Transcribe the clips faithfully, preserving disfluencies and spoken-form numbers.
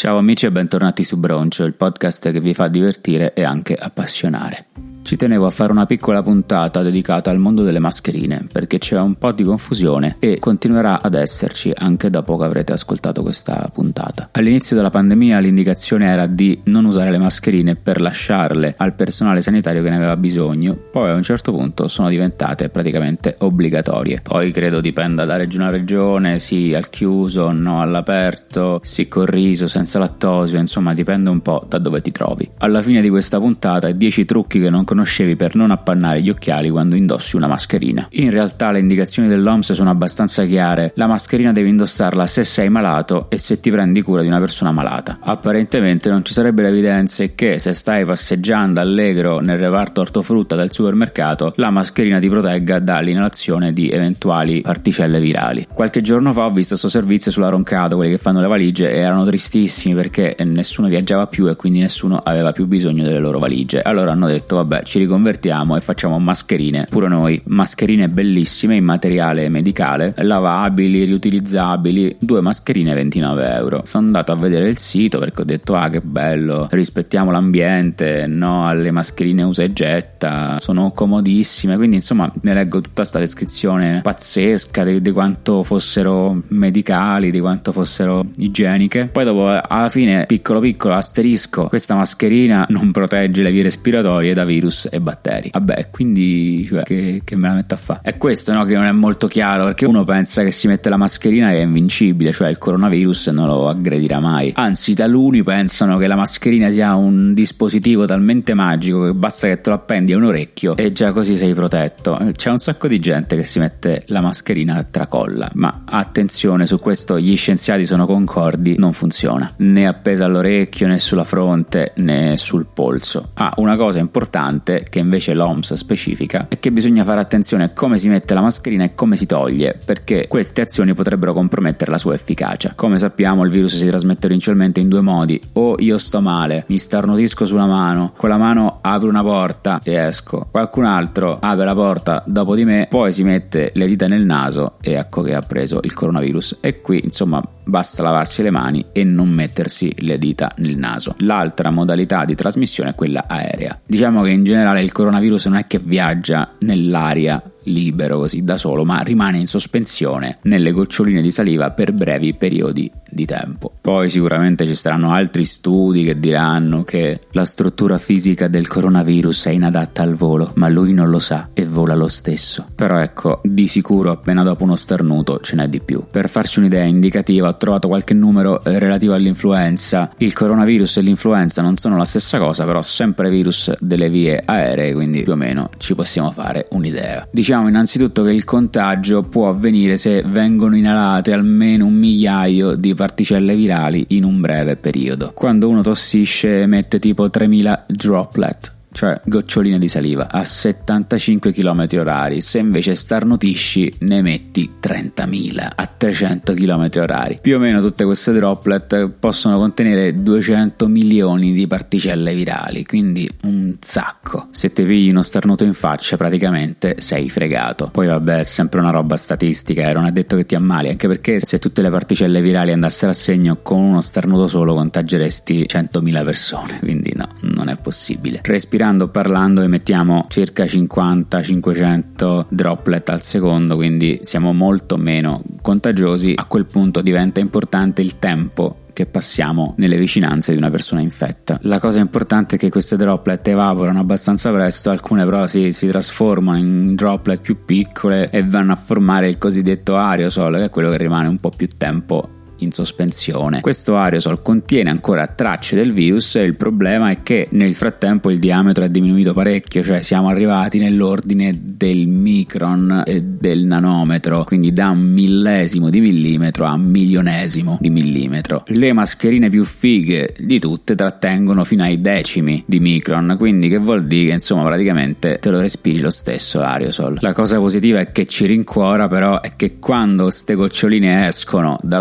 Ciao amici e bentornati su Broncio, il podcast che vi fa divertire e anche appassionare. Ci tenevo a fare una piccola puntata dedicata al mondo delle mascherine, perché c'è un po' di confusione e continuerà ad esserci anche dopo che avrete ascoltato questa puntata. All'inizio della pandemia l'indicazione era di non usare le mascherine per lasciarle al personale sanitario che ne aveva bisogno, poi a un certo punto sono diventate praticamente obbligatorie. Poi credo dipenda da regione a regione, sì al chiuso, no all'aperto, sì col riso, senza lattosio, insomma dipende un po' da dove ti trovi. Alla fine di questa puntata dieci trucchi che non conoscevi per non appannare gli occhiali quando indossi una mascherina. In realtà le indicazioni dell'O M S sono abbastanza chiare: la mascherina devi indossarla se sei malato e se ti prendi cura di una persona malata. Apparentemente non ci sarebbero evidenze che se stai passeggiando allegro nel reparto ortofrutta del supermercato la mascherina ti protegga dall'inalazione di eventuali particelle virali. Qualche giorno fa ho visto questo servizio sulla Roncato, quelli che fanno le valigie, e erano tristissimi perché nessuno viaggiava più e quindi nessuno aveva più bisogno delle loro valigie. Allora hanno detto vabbè, ci riconvertiamo e facciamo mascherine pure noi, mascherine bellissime in materiale medicale, lavabili, riutilizzabili, due mascherine ventinove euro. Sono andato a vedere il sito perché ho detto ah che bello, rispettiamo l'ambiente, no alle mascherine usa e getta, sono comodissime, quindi insomma ne leggo tutta sta descrizione pazzesca di, di quanto fossero medicali, di quanto fossero igieniche. Poi dopo alla fine piccolo piccolo asterisco, questa mascherina non protegge le vie respiratorie da virus e batteri. Vabbè, quindi cioè, che, che me la metto a fare? È questo, no, che non è molto chiaro, perché uno pensa che si mette la mascherina e è invincibile, cioè il coronavirus non lo aggredirà mai. Anzi, taluni pensano che la mascherina sia un dispositivo talmente magico che basta che te lo appendi a un orecchio e già così sei protetto. C'è un sacco di gente che si mette la mascherina a tracolla, ma attenzione, su questo gli scienziati sono concordi, non funziona, né appesa all'orecchio, né sulla fronte, né sul polso. Ah, una cosa importante che invece l'O M S specifica è che bisogna fare attenzione a come si mette la mascherina e come si toglie, perché queste azioni potrebbero compromettere la sua efficacia. Come sappiamo il virus si trasmette principalmente in due modi: o io sto male, mi starnutisco sulla mano, con la mano apro una porta e esco, qualcun altro apre la porta dopo di me, poi si mette le dita nel naso e ecco che ha preso il coronavirus. E qui insomma basta lavarsi le mani e non mettersi le dita nel naso. L'altra modalità di trasmissione è quella aerea. Diciamo che in generale il coronavirus non è che viaggia nell'aria libero così da solo, ma rimane in sospensione nelle goccioline di saliva per brevi periodi di tempo. Poi sicuramente ci saranno altri studi che diranno che la struttura fisica del coronavirus è inadatta al volo, ma lui non lo sa e vola lo stesso. Però ecco, di sicuro appena dopo uno starnuto ce n'è di più. Per farci un'idea indicativa ho trovato qualche numero relativo all'influenza. Il coronavirus e l'influenza non sono la stessa cosa, però sempre virus delle vie aeree, quindi più o meno ci possiamo fare un'idea. Diciamo innanzitutto che il contagio può avvenire se vengono inalate almeno un migliaio di particelle virali in un breve periodo. Quando uno tossisce emette tipo tremila droplet, cioè goccioline di saliva, a settantacinque chilometri orari. Se invece starnutisci ne emetti trentamila a trecento chilometri orari. Più o meno tutte queste droplet possono contenere duecento milioni di particelle virali, quindi un sacco. Se ti pigli uno starnuto in faccia praticamente sei fregato. Poi vabbè, è sempre una roba statistica e non è detto che ti ammali, anche perché se tutte le particelle virali andassero a segno, con uno starnuto solo contageresti centomila persone, quindi no, non è possibile. Respirando parlando emettiamo circa cinquanta cinquecento droplet al secondo, quindi siamo molto meno contagiosi. A quel punto diventa importante il tempo che passiamo nelle vicinanze di una persona infetta. La cosa importante è che queste droplet evaporano abbastanza presto, alcune però si, si trasformano in droplet più piccole e vanno a formare il cosiddetto aerosol, che è quello che rimane un po' più tempo in sospensione. Questo aerosol contiene ancora tracce del virus e il problema è che nel frattempo il diametro è diminuito parecchio, cioè siamo arrivati nell'ordine del micron e del nanometro, quindi da un millesimo di millimetro a milionesimo di millimetro. Le mascherine più fighe di tutte trattengono fino ai decimi di micron, quindi che vuol dire che insomma praticamente te lo respiri lo stesso l'aerosol. La cosa positiva è che ci rincuora però è che quando ste goccioline escono dalla bocca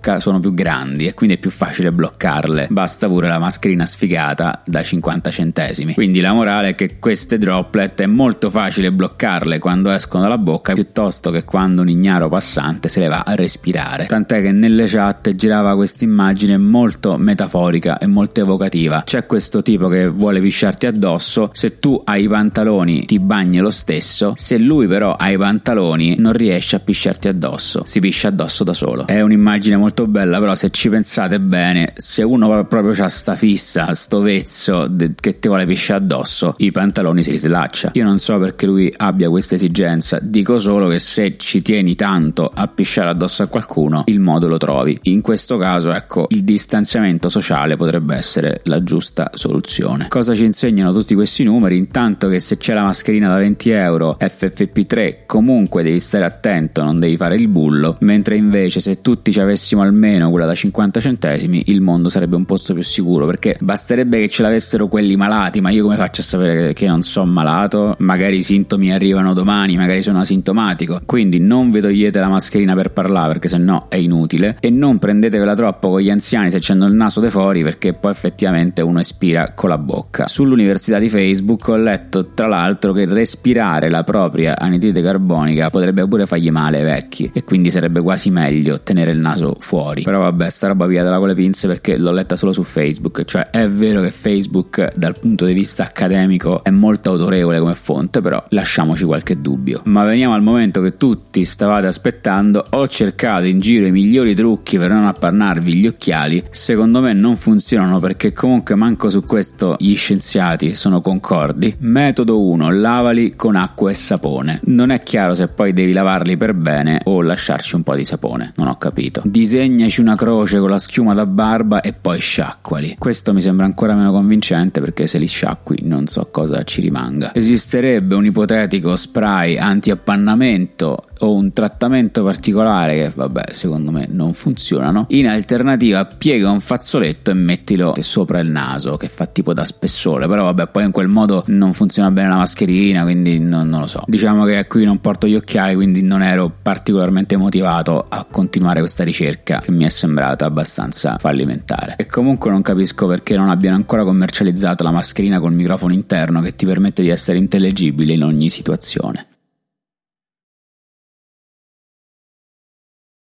bocca sono più grandi e quindi è più facile bloccarle, basta pure la mascherina sfigata da cinquanta centesimi. Quindi la morale è che queste droplet è molto facile bloccarle quando escono dalla bocca piuttosto che quando un ignaro passante se le va a respirare, tant'è che nelle chat girava questa immagine molto metaforica e molto evocativa. C'è questo tipo che vuole pisciarti addosso, se tu hai i pantaloni ti bagni lo stesso, se lui però ha i pantaloni non riesce a pisciarti addosso, si piscia addosso da solo. È un'immagine molto bella, però se ci pensate bene, se uno proprio c'ha sta fissa, sto vezzo de- che ti vuole pisciare addosso, i pantaloni si rislaccia. Io non so perché lui abbia questa esigenza, dico solo che se ci tieni tanto a pisciare addosso a qualcuno, il modo lo trovi. In questo caso, ecco, il distanziamento sociale potrebbe essere la giusta soluzione. Cosa ci insegnano tutti questi numeri? Intanto che se c'è la mascherina da venti euro F F P tre comunque devi stare attento, non devi fare il bullo, mentre invece se tutti ci avessimo almeno quella da cinquanta centesimi il mondo sarebbe un posto più sicuro, perché basterebbe che ce l'avessero quelli malati, ma io come faccio a sapere che non sono malato? Magari i sintomi arrivano domani, magari sono asintomatico. Quindi non vi togliete la mascherina per parlare, perché sennò è inutile, e non prendetevela troppo con gli anziani se c'hanno il naso de fuori, perché poi effettivamente uno espira con la bocca. Sull'università di Facebook ho letto tra l'altro che respirare la propria anidride carbonica potrebbe pure fargli male ai vecchi, e quindi sarebbe quasi meglio tenere il naso fuori. Però vabbè, sta roba pigliatela con le pinze perché l'ho letta solo su Facebook. Cioè è vero che Facebook dal punto di vista accademico è molto autorevole come fonte, però lasciamoci qualche dubbio. Ma veniamo al momento che tutti stavate aspettando. Ho cercato in giro i migliori trucchi per non appannarvi gli occhiali, secondo me non funzionano, perché comunque manco su questo gli scienziati sono concordi. Metodo uno: lavali con acqua e sapone. Non è chiaro se poi devi lavarli per bene o lasciarci un po' di sapone, non ho capito. Disegnaci una croce con la schiuma da barba e poi sciacquali. Questo mi sembra ancora meno convincente, perché se li sciacqui non so cosa ci rimanga. Esisterebbe un ipotetico spray anti-appannamento o un trattamento particolare che vabbè secondo me non funzionano. In alternativa piega un fazzoletto e mettilo sopra il naso, che fa tipo da spessore, però vabbè poi in quel modo non funziona bene la mascherina, quindi non, non lo so. Diciamo che qui non porto gli occhiali, quindi non ero particolarmente motivato a continuare questa ricerca che mi è sembrata abbastanza fallimentare. E comunque non capisco perché non abbiano ancora commercializzato la mascherina col microfono interno che ti permette di essere intellegibile in ogni situazione.